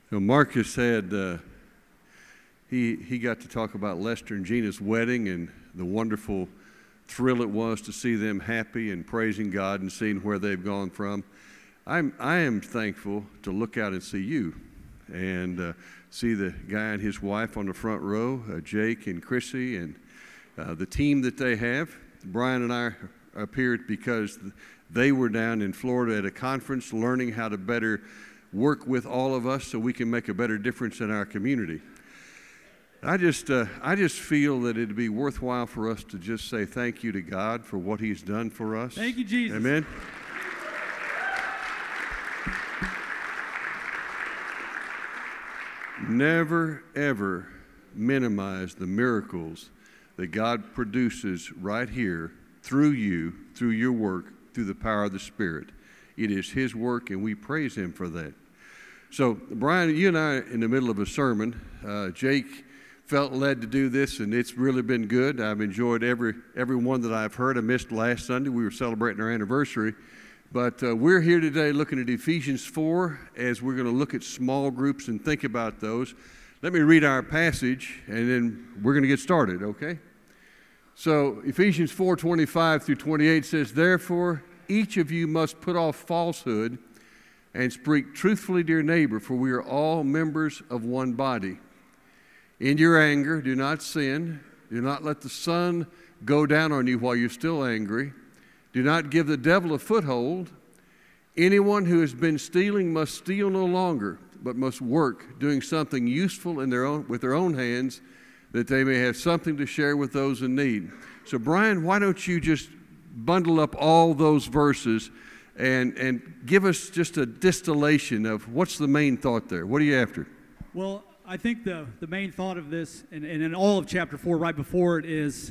So Marcus had, he got to talk about Lester and Gina's wedding and the wonderful thrill it was to see them happy and praising God and seeing where they've gone from. I am thankful to look out and see you and see the guy and his wife on the front row, Jake and Chrissy, and the team that they have. Brian and I appeared because they were down in Florida at a conference learning how to better work with all of us so we can make a better difference in our community. I just feel that it'd be worthwhile for us to just say thank you to God for what He's done for us. Thank you, Jesus. Amen. Never, ever minimize the miracles that God produces right here through you, through your work, through the power of the Spirit. It is His work, and we praise Him for that. So, Brian, you and I in the middle of a sermon. Jake felt led to do this, and it's really been good. I've enjoyed every one that I've heard. I missed last Sunday. We were celebrating our anniversary. But we're here today looking at Ephesians 4 as we're going to look at small groups and think about those. Let me read our passage, and then we're going to get started, okay? So Ephesians 4:25 through 28 says, "Therefore, each of you must put off falsehood and speak truthfully to your neighbor, for we are all members of one body. In your anger, do not sin. Do not let the sun go down on you while you're still angry. Do not give the devil a foothold. Anyone who has been stealing must steal no longer, but must work, doing something useful with their own hands, that they may have something to share with those in need." So, Brian, why don't you just bundle up all those verses and give us just a distillation of what's the main thought there? What are you after? Well, I think the main thought of this, and in all of chapter 4, right before it is,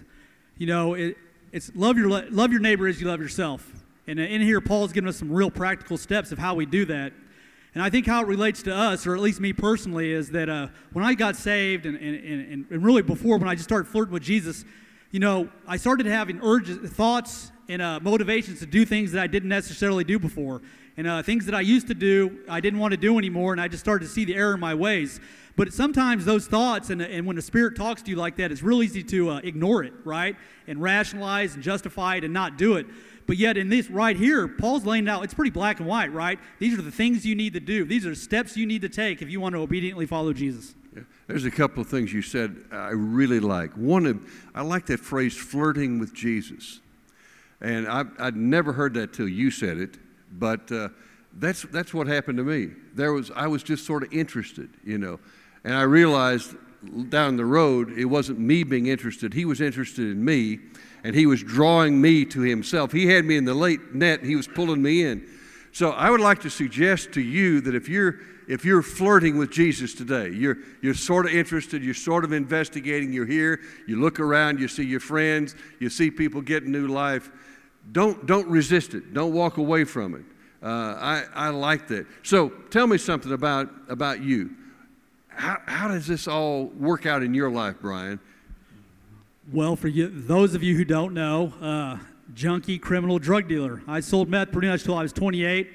it's love your neighbor as you love yourself. And in here, Paul's giving us some real practical steps of how we do that. And I think how it relates to us, or at least me personally, is that when I got saved, and really before when I just started flirting with Jesus, I started having urges, thoughts, and motivations to do things that I didn't necessarily do before. And things that I used to do, I didn't want to do anymore, and I just started to see the error in my ways. But sometimes those thoughts, and when the Spirit talks to you like that, it's real easy to ignore it, right? And rationalize and justify it and not do it. But yet in this right here, Paul's laying out, it's pretty black and white, right? These are the things you need to do. These are the steps you need to take if you want to obediently follow Jesus. Yeah. There's a couple of things you said I really like. One, I like that phrase, flirting with Jesus. And I'd never heard that till you said it, but that's what happened to me. I was just sort of interested, and I realized down the road it wasn't me being interested. He was interested in me, and he was drawing me to himself. He had me in the late net, and he was pulling me in. So I would like to suggest to you that if you're flirting with Jesus today, you're sort of interested, you're sort of investigating, you're here, you look around, you see your friends, you see people getting new life, don't resist it. Don't walk away from it. I like that. So tell me something about you. How does this all work out in your life, Brian? Well, for you, those of you who don't know, junkie, criminal, drug dealer. I sold meth pretty much till I was 28,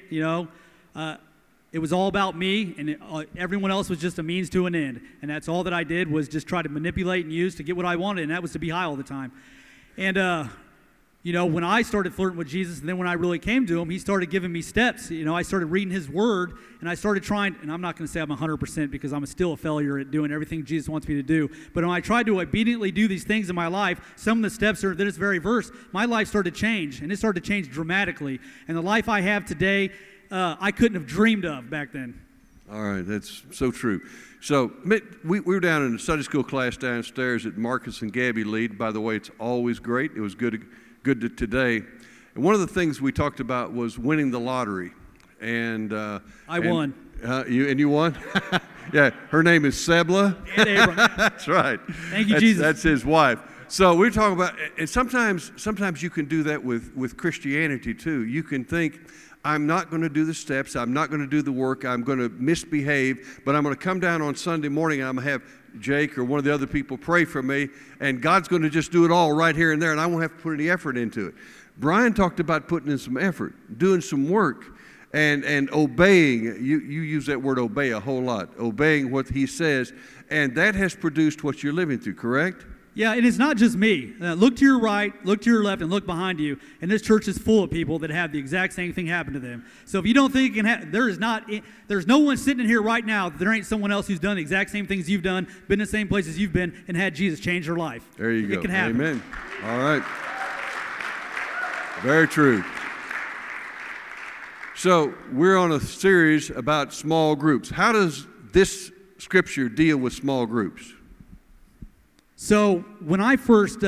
It was all about me, and everyone else was just a means to an end. And that's all that I did was just try to manipulate and use to get what I wanted, and that was to be high all the time. And, when I started flirting with Jesus, and then when I really came to Him, He started giving me steps. I started reading His Word, and I started trying, and I'm not going to say I'm 100% because I'm still a failure at doing everything Jesus wants me to do. But when I tried to obediently do these things in my life, some of the steps are in this very verse, my life started to change, and it started to change dramatically. And the life I have today, I couldn't have dreamed of back then. All right, that's so true. So we were down in a Sunday school class downstairs that Marcus and Gabby lead. By the way, it's always great. It was good today. And one of the things we talked about was winning the lottery. And I won. You won? Yeah, her name is Sebla. And Abram. That's right. Thank you, Jesus. That's his wife. So we're talking about, and sometimes you can do that with Christianity too. You can think, I'm not going to do the steps, I'm not going to do the work, I'm going to misbehave, but I'm going to come down on Sunday morning and I'm going to have Jake or one of the other people pray for me, and God's going to just do it all right here and there, and I won't have to put any effort into it. Brian talked about putting in some effort, doing some work, and obeying. You use that word obey a whole lot, obeying what he says, and that has produced what you're living through, correct? Yeah, and it's not just me. Look to your right, look to your left, and look behind you. And this church is full of people that have the exact same thing happen to them. So if you don't think it can happen, there's no one sitting in here right now that there ain't someone else who's done the exact same things you've done, been in the same places you've been, and had Jesus change their life. There you go. It can happen. Amen. All right. Very true. So we're on a series about small groups. How does this scripture deal with small groups? So when I first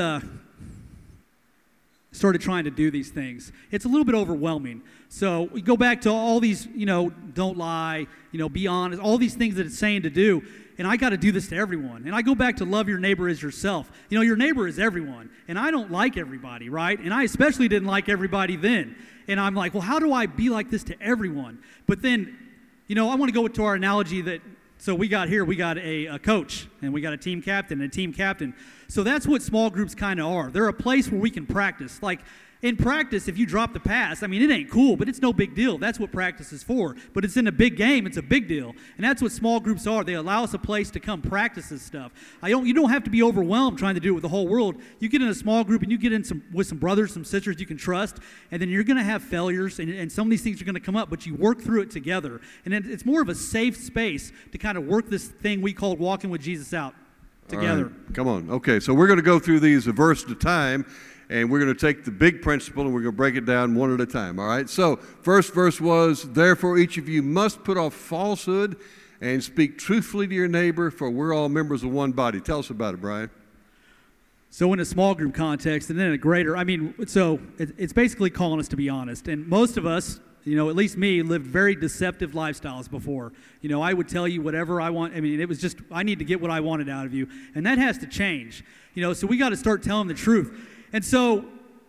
started trying to do these things, it's a little bit overwhelming. So we go back to all these, don't lie, be honest, all these things that it's saying to do, and I got to do this to everyone. And I go back to love your neighbor as yourself. Your neighbor is everyone, and I don't like everybody, right? And I especially didn't like everybody then. And I'm like, well, how do I be like this to everyone? But then, I want to go to our analogy that, so we got a coach, and we got a team captain. So that's what small groups kind of are. They're a place where we can practice. Like, in practice, if you drop the pass, it ain't cool, but it's no big deal. That's what practice is for. But it's in a big game, it's a big deal. And that's what small groups are. They allow us a place to come practice this stuff. You don't have to be overwhelmed trying to do it with the whole world. You get in a small group and you get in with some brothers, some sisters you can trust, and then you're going to have failures, and some of these things are going to come up, but you work through it together. And it's more of a safe space to kind of work this thing we call walking with Jesus out together. Right. Come on. Okay, so we're going to go through these a verse at a time. And we're going to take the big principle and we're going to break it down one at a time, all right? So, first verse was, therefore each of you must put off falsehood and speak truthfully to your neighbor, for we're all members of one body. Tell us about it, Brian. So in a small group context and then in a greater, so it's basically calling us to be honest. And most of us, at least me, lived very deceptive lifestyles before. I would tell you whatever I want. It was just, I need to get what I wanted out of you. And that has to change. So we got to start telling the truth. And so,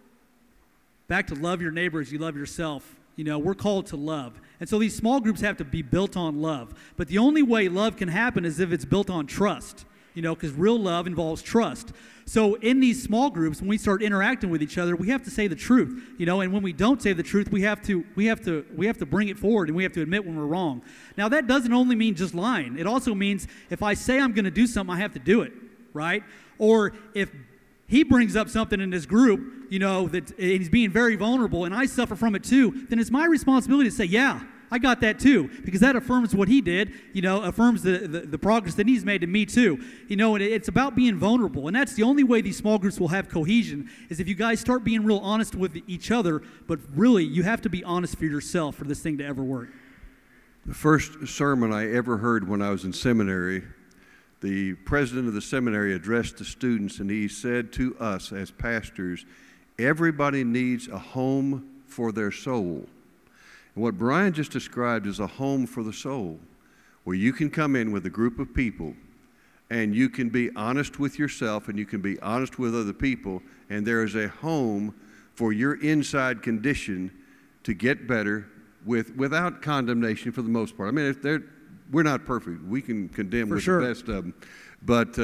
back to love your neighbor as you love yourself. We're called to love. And so these small groups have to be built on love. But the only way love can happen is if it's built on trust. Because real love involves trust. So in these small groups, when we start interacting with each other, we have to say the truth. And when we don't say the truth, we have to bring it forward, and we have to admit when we're wrong. Now that doesn't only mean just lying. It also means if I say I'm going to do something, I have to do it, right? Or if he brings up something in this group, that he's being very vulnerable, and I suffer from it too, then it's my responsibility to say, yeah, I got that too, because that affirms what he did, affirms the progress that he's made to me too. And it's about being vulnerable, and that's the only way these small groups will have cohesion, is if you guys start being real honest with each other, but really, you have to be honest for yourself for this thing to ever work. The first sermon I ever heard when I was in seminary, the president of the seminary addressed the students, and he said to us as pastors, everybody needs a home for their soul. And what Brian just described is a home for the soul, where you can come in with a group of people, and you can be honest with yourself, and you can be honest with other people, and there is a home for your inside condition to get better without condemnation for the most part. We're not perfect. We can condemn with the best of them. But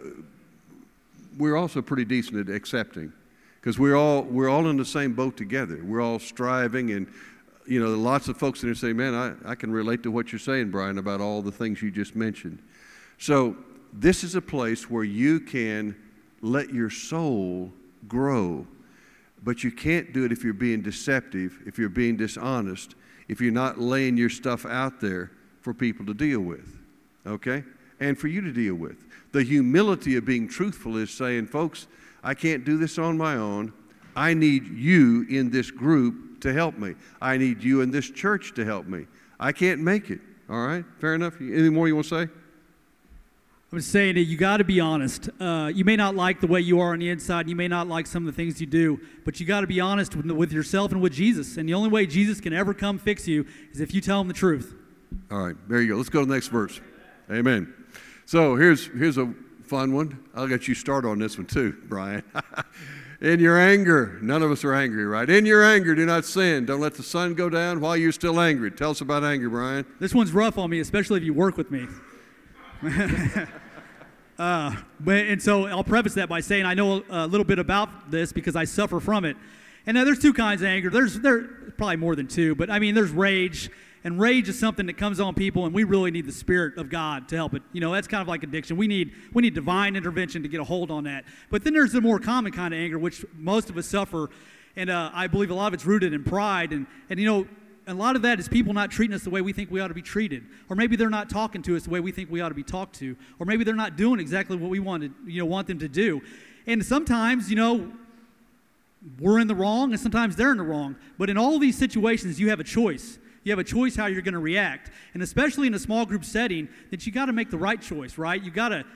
we're also pretty decent at accepting, because we're all in the same boat together. We're all striving, and lots of folks in there say, man, I can relate to what you're saying, Brian, about all the things you just mentioned. So this is a place where you can let your soul grow. But you can't do it if you're being deceptive, if you're being dishonest, if you're not laying your stuff out there for people to deal with, okay? And for you to deal with. The humility of being truthful is saying, folks, I can't do this on my own. I need you in this group to help me. I need you in this church to help me. I can't make it, all right? Fair enough? Anything more you want to say? I'm saying that you got to be honest. You may not like the way you are on the inside. You may not like some of the things you do, but you got to be honest with yourself and with Jesus. And the only way Jesus can ever come fix you is if you tell him the truth. All right, there you go. Let's go to the next verse. Amen. So here's a fun one. I'll let you start on this one too, Brian. In your anger, none of us are angry, right? In your anger, do not sin. Don't let the sun go down while you're still angry. Tell us about anger, Brian. This one's rough on me, especially if you work with me. And so I'll preface that by saying I know a little bit about this because I suffer from it. And now there's two kinds of anger. There's probably more than two, but I mean, there's rage. And rage is something that comes on people, and we really need the Spirit of God to help it. You know, that's kind of like addiction. We need divine intervention to get a hold on that. But then there's the more common kind of anger, which most of us suffer, and I believe a lot of it's rooted in pride. And you know, a lot of that is people not treating us the way we think we ought to be treated, or maybe they're not talking to us the way we think we ought to be talked to, or maybe they're not doing exactly what we want them to do. And sometimes, you know, we're in the wrong, and sometimes they're in the wrong. But in all of these situations, you have a choice. You have a choice how you're going to react. And especially in a small group setting, that you got to make the right choice, right? You got to,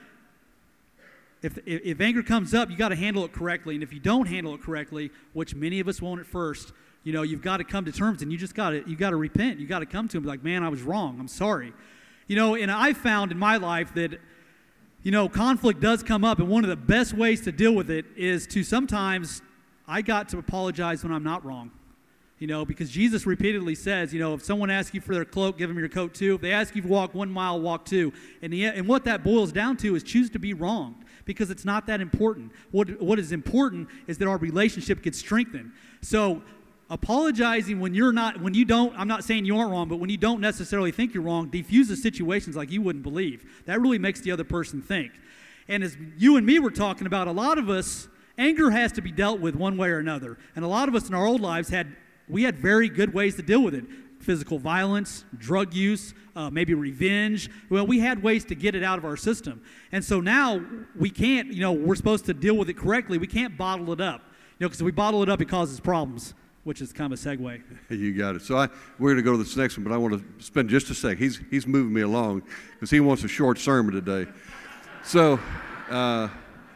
if anger comes up, you got to handle it correctly. And if you don't handle it correctly, which many of us won't at first, you know, you've got to come to terms, and you got to repent. You got to come to him like, man, I was wrong. I'm sorry. You know, and I found in my life that, you know, conflict does come up, and one of the best ways to deal with it is to sometimes, I got to apologize when I'm not wrong. You know, because Jesus repeatedly says, you know, if someone asks you for their cloak, give them your coat too. If they ask you to walk 1 mile, walk 2. And what that boils down to is choose to be wrong, because it's not that important. What is important is that our relationship gets strengthened. So apologizing when you don't, I'm not saying you aren't wrong, but when you don't necessarily think you're wrong, diffuses situations like you wouldn't believe. That really makes the other person think. And as you and me were talking about, a lot of us, anger has to be dealt with one way or another. And a lot of us in our old lives had very good ways to deal with it. Physical violence, drug use, maybe revenge. Well, we had ways to get it out of our system. And so now we can't, you know, we're supposed to deal with it correctly. We can't bottle it up. You know, because if we bottle it up, it causes problems, which is kind of a segue. You got it. So we're going to go to this next one, but I want to spend just a sec. He's moving me along because he wants a short sermon today. So I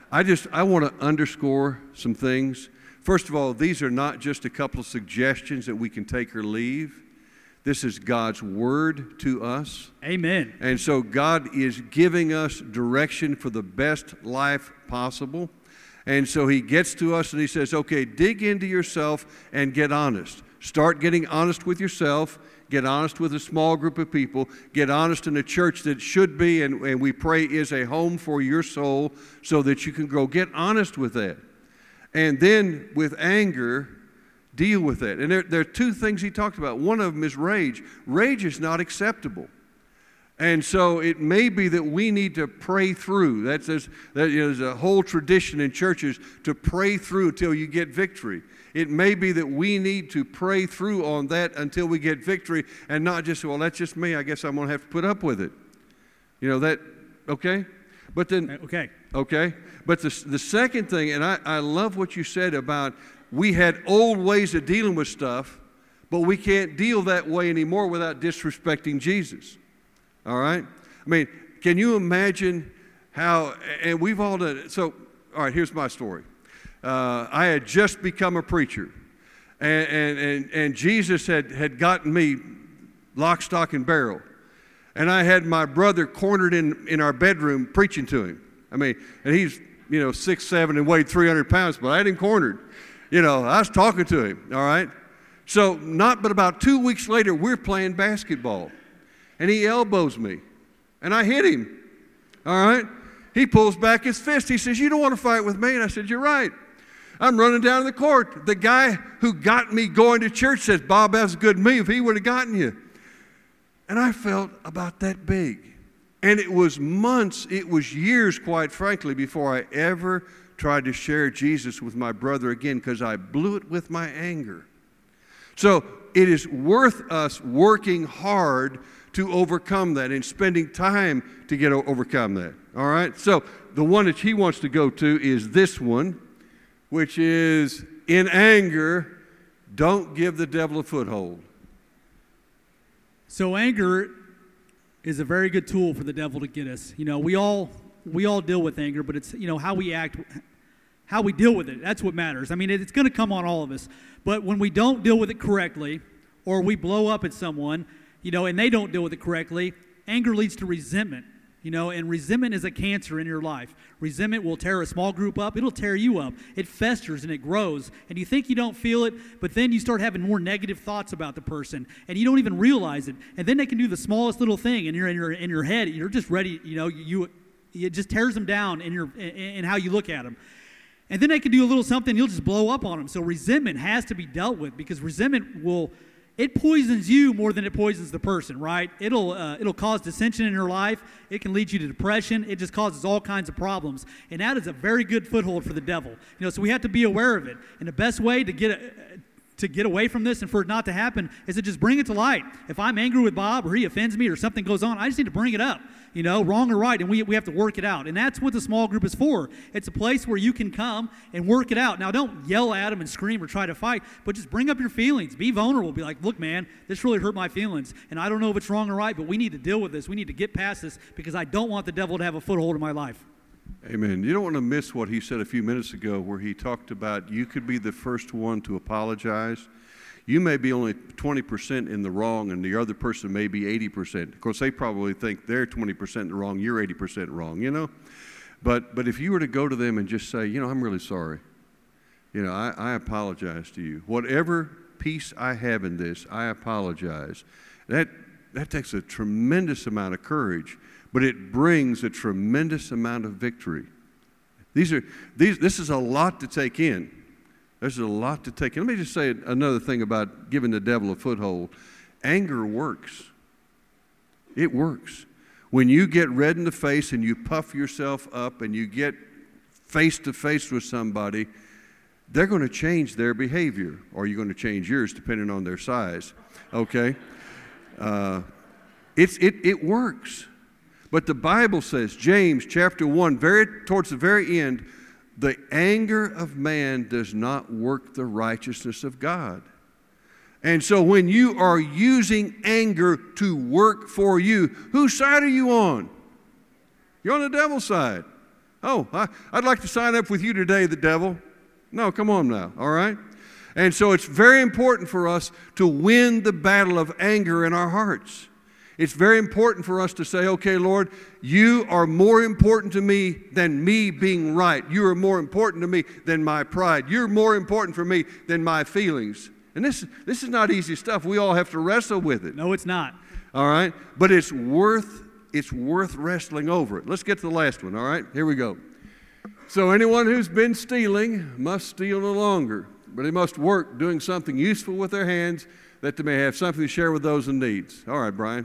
want to underscore some things. First of all, these are not just a couple of suggestions that we can take or leave. This is God's word to us. Amen. And so God is giving us direction for the best life possible. And so he gets to us and he says, okay, dig into yourself and get honest. Start getting honest with yourself. Get honest with a small group of people. Get honest in a church that should be, and we pray is a home for your soul, so that you can grow. Get honest with that. And then with anger, deal with it. And there are two things he talked about. One of them is rage. Rage is not acceptable. And so it may be that we need to pray through. There's a whole tradition in churches to pray through until you get victory. It may be that we need to pray through on that until we get victory, and not just, well, that's just me. I guess I'm going to have to put up with it. You know, that, okay? But then, okay. But the second thing, and I love what you said about we had old ways of dealing with stuff, but we can't deal that way anymore without disrespecting Jesus. All right? I mean, can you imagine how, and we've all done it. So, all right, here's my story. I had just become a preacher, and Jesus had gotten me lock, stock, and barrel. And I had my brother cornered in our bedroom preaching to him. I mean, and he's, 6'7" and weighed 300 pounds, but I had him cornered. I was talking to him, all right? So not but about 2 weeks later, we're playing basketball. And he elbows me. And I hit him, all right? He pulls back his fist. He says, "You don't want to fight with me." And I said, "You're right." I'm running down the court. The guy who got me going to church says, "Bob, that was a good move. He would have gotten you." And I felt about that big. And it was months, it was years, quite frankly, before I ever tried to share Jesus with my brother again, because I blew it with my anger. So it is worth us working hard to overcome that and spending time to overcome that. All right? So the one that he wants to go to is this one, which is, in anger, don't give the devil a foothold. So anger is a very good tool for the devil to get us. We all deal with anger, but it's, how we act, how we deal with it. That's what matters. I mean, it's going to come on all of us. But when we don't deal with it correctly, or we blow up at someone, and they don't deal with it correctly, anger leads to resentment. And resentment is a cancer in your life. Resentment will tear a small group up. It'll tear you up. It festers and it grows. And you think you don't feel it, but then you start having more negative thoughts about the person, and you don't even realize it. And then they can do the smallest little thing, and you're in your head. You're just ready. It just tears them down in how you look at them. And then they can do a little something, you'll just blow up on them. So resentment has to be dealt with, because resentment it poisons you more than it poisons the person, right? It'll cause dissension in your life. It can lead you to depression. It just causes all kinds of problems. And that is a very good foothold for the devil. So we have to be aware of it. And the best way to get away from this and for it not to happen is to just bring it to light. If I'm angry with Bob or he offends me or something goes on, I just need to bring it up, wrong or right, and we have to work it out. And that's what the small group is for. It's a place where you can come and work it out. Now, don't yell at them and scream or try to fight, but just bring up your feelings. Be vulnerable. Be like, look, man, this really hurt my feelings, and I don't know if it's wrong or right, but we need to deal with this. We need to get past this, because I don't want the devil to have a foothold in my life. Amen. You don't want to miss what he said a few minutes ago, where he talked about you could be the first one to apologize. You may be only 20% in the wrong, and the other person may be 80%. Of course, they probably think they're 20% in the wrong, you're 80% wrong, But if you were to go to them and just say, I'm really sorry. I apologize to you. Whatever piece I have in this, I apologize. That takes a tremendous amount of courage, but it brings a tremendous amount of victory. This is a lot to take in. There's a lot to take in. Let me just say another thing about giving the devil a foothold. Anger works. It works. When you get red in the face and you puff yourself up and you get face to face with somebody, they're going to change their behavior, or you're going to change yours depending on their size. Okay? It works. But the Bible says, James chapter 1, towards the very end, the anger of man does not work the righteousness of God. And so when you are using anger to work for you, whose side are you on? You're on the devil's side. Oh, I'd like to sign up with you today, the devil. No, come on now, all right? And so it's very important for us to win the battle of anger in our hearts. It's very important for us to say, okay, Lord, you are more important to me than me being right. You are more important to me than my pride. You're more important for me than my feelings. And this is not easy stuff. We all have to wrestle with it. No, it's not. All right? But it's worth wrestling over it. Let's get to the last one, all right? Here we go. So anyone who's been stealing must steal no longer, but they must work doing something useful with their hands, that they may have something to share with those in need. All right, Brian.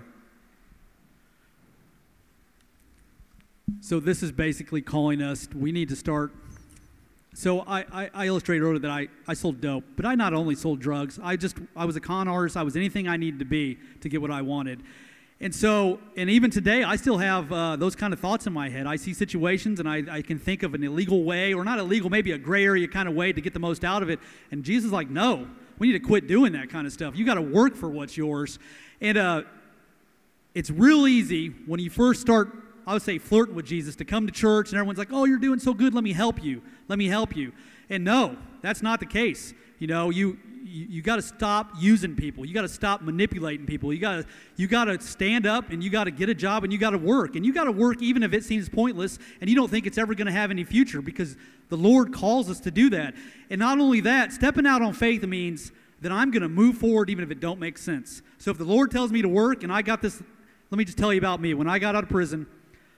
So this is basically calling us, we need to start. So I illustrated earlier that I sold dope, but I not only sold drugs, I was a con artist. I was anything I needed to be to get what I wanted. And even today, I still have those kind of thoughts in my head. I see situations, and I can think of an illegal way, or not illegal, maybe a gray area kind of way to get the most out of it. And Jesus is like, no, we need to quit doing that kind of stuff. You got to work for what's yours. And it's real easy when you first start, I would say, flirting with Jesus, to come to church and everyone's like, oh, you're doing so good, let me help you. Let me help you. And no, that's not the case. You got to stop using people. You got to stop manipulating people. You got to stand up, and you got to get a job, and you got to work. And you got to work even if it seems pointless and you don't think it's ever going to have any future, because the Lord calls us to do that. And not only that, stepping out on faith means that I'm going to move forward even if it don't make sense. So if the Lord tells me to work, and I got this, let me just tell you about me. When I got out of prison,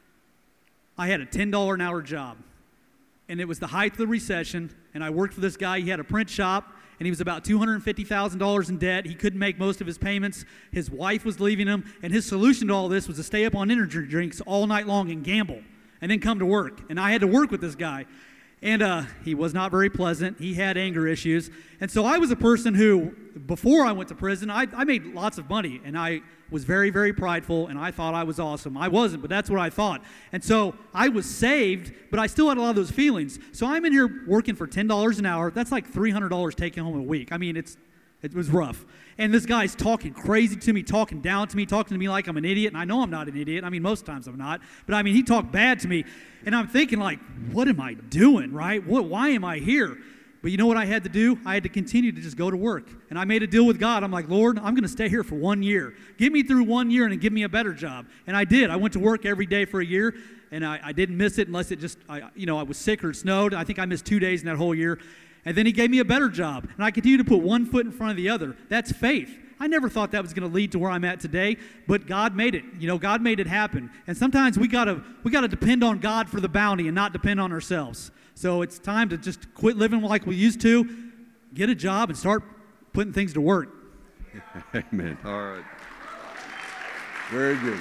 I had a $10 an hour job, and it was the height of the recession, and I worked for this guy. He had a print shop, and he was about $250,000 in debt. He couldn't make most of his payments. His wife was leaving him, and his solution to all this was to stay up on energy drinks all night long and gamble, and then come to work. And I had to work with this guy, and he was not very pleasant. He had anger issues, and so I was a person who, before I went to prison, I made lots of money, and I was very, very prideful, and I thought I was awesome. I wasn't, but that's what I thought. And so I was saved, but I still had a lot of those feelings. So I'm in here working for $10 an hour. That's like $300 taken home a week. I mean, it was rough. And this guy's talking crazy to me, talking down to me, talking to me like I'm an idiot, and I know I'm not an idiot. I mean, most times I'm not. But I mean, he talked bad to me, and I'm thinking like, what am I doing, right? Why am I here? But you know what I had to do? I had to continue to just go to work. And I made a deal with God. I'm like, Lord, I'm going to stay here for 1 year. Get me through 1 year and give me a better job. And I did. I went to work every day for a year, and I didn't miss it unless I was sick or it snowed. I think I missed 2 days in that whole year. And then he gave me a better job. And I continued to put one foot in front of the other. That's faith. I never thought that was going to lead to where I'm at today, but God made it. You know, God made it happen. And sometimes we gotta depend on God for the bounty and not depend on ourselves. So it's time to just quit living like we used to, get a job, and start putting things to work. Amen. All right. Very good.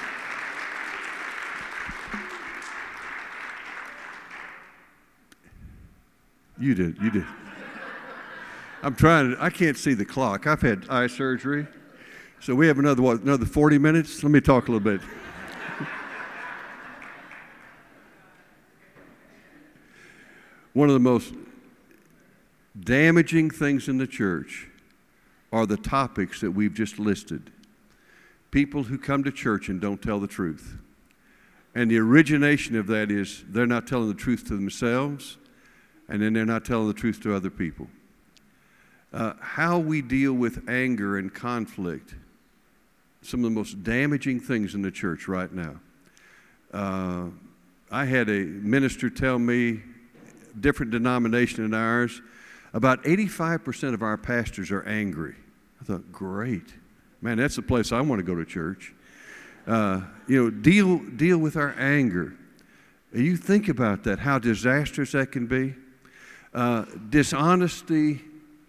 You did. I can't see the clock. I've had eye surgery. So we have another 40 minutes? Let me talk a little bit. One of the most damaging things in the church are the topics that we've just listed. People who come to church and don't tell the truth. And the origination of that is they're not telling the truth to themselves, and then they're not telling the truth to other people. How we deal with anger and conflict, some of the most damaging things in the church right now. I had a minister tell me, different denomination than ours, about 85% of our pastors are angry. I thought, great. Man, that's the place I want to go to church. Deal with our anger. You think about that, how disastrous that can be. Dishonesty.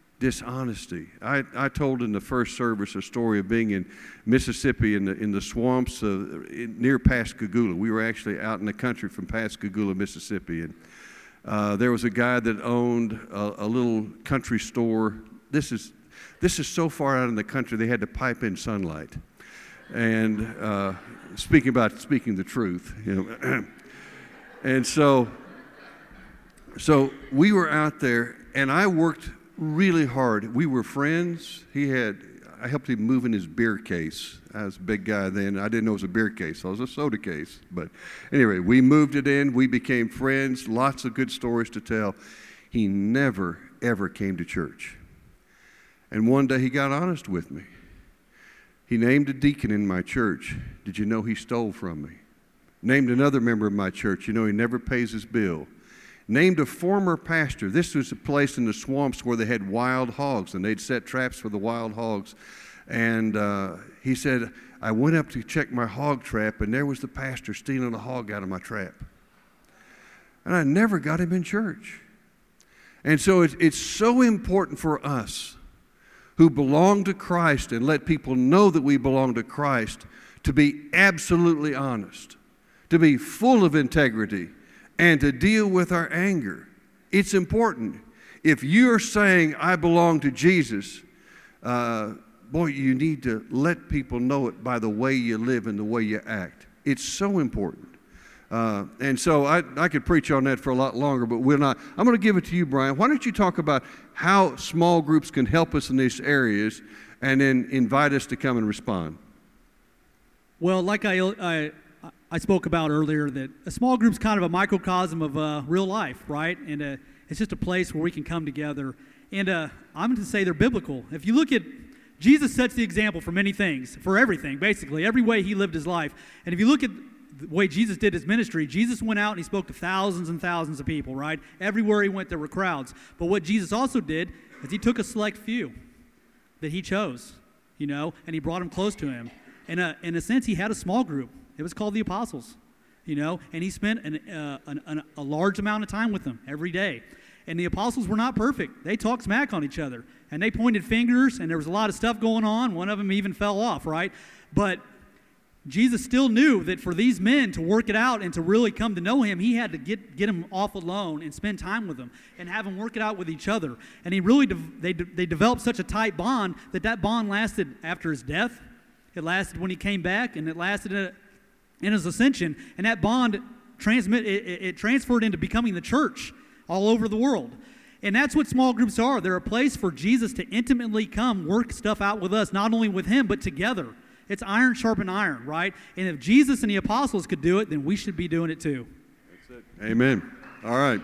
I told in the first service a story of being in Mississippi in the swamps near Pascagoula. We were actually out in the country from Pascagoula, Mississippi, and there was a guy that owned a little country store. This is so far out in the country they had to pipe in sunlight. And speaking the truth, and so we were out there, and I worked really hard. We were friends. I helped him move in his beer case. I was a big guy then. I didn't know it was a beer case. So it was a soda case. But anyway, we moved it in. We became friends. Lots of good stories to tell. He never, ever came to church. And one day he got honest with me. He named a deacon in my church. Did you know he stole from me? Named another member of my church. You know he never pays his bill. Named a former pastor. This was a place in the swamps where they had wild hogs, and they'd set traps for the wild hogs. And he said, I went up to check my hog trap, and there was the pastor stealing a hog out of my trap. And I never got him in church. And so it's so important for us who belong to Christ and let people know that we belong to Christ to be absolutely honest, to be full of integrity, and to deal with our anger. It's important. If you're saying, I belong to Jesus, you need to let people know it by the way you live and the way you act. It's so important. And so I could preach on that for a lot longer, but we're not. I'm going to give it to you, Brian. Why don't you talk about how small groups can help us in these areas, and then invite us to come and respond. Well, like I spoke about earlier, that a small group's kind of a microcosm of real life, right? And it's just a place where we can come together. And I'm going to say they're biblical. If you look at, Jesus sets the example for many things, for everything, basically, every way he lived his life. And if you look at the way Jesus did his ministry, Jesus went out and he spoke to thousands and thousands of people, right? Everywhere he went, there were crowds. But what Jesus also did is he took a select few that he chose, and he brought them close to him. In a sense, he had a small group. It was called the apostles, and he spent a large amount of time with them every day. And the apostles were not perfect. They talked smack on each other, and they pointed fingers, and there was a lot of stuff going on. One of them even fell off, right? But Jesus still knew that for these men to work it out and to really come to know him, he had to get them off alone and spend time with them and have them work it out with each other. And he really they developed such a tight bond that bond lasted after his death. It lasted when he came back, and it lasted in his ascension. And that bond transferred into becoming the church all over the world. And that's what small groups are. They're a place for Jesus to intimately come work stuff out with us, not only with him, but together. It's iron sharpen iron, right? And if Jesus and the apostles could do it, then we should be doing it too. That's it. Amen. All right.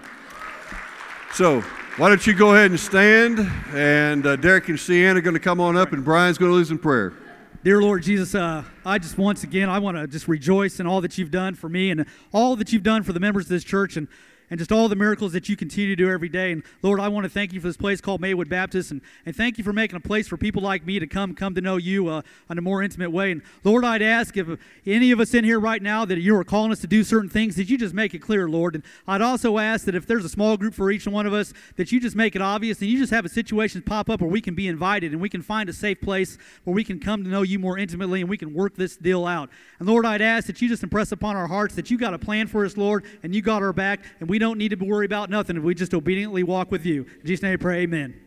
So why don't you go ahead and stand, and Derek and Sienna are going to come on up, and Brian's going to lead us in prayer. Dear Lord Jesus, I just once again, I want to just rejoice in all that you've done for me and all that you've done for the members of this church. And and just all the miracles that you continue to do every day. And Lord, I want to thank you for this place called Maywood Baptist, and thank you for making a place for people like me to come to know you in a more intimate way. And Lord, I'd ask if any of us in here right now that you are calling us to do certain things, that you just make it clear, Lord. And I'd also ask that if there's a small group for each one of us, that you just make it obvious, and you just have a situation pop up where we can be invited and we can find a safe place where we can come to know you more intimately and we can work this deal out. And Lord, I'd ask that you just impress upon our hearts that you got a plan for us, Lord, and you got our back, and we don't need to worry about nothing if we just obediently walk with you. In Jesus' name I pray, amen.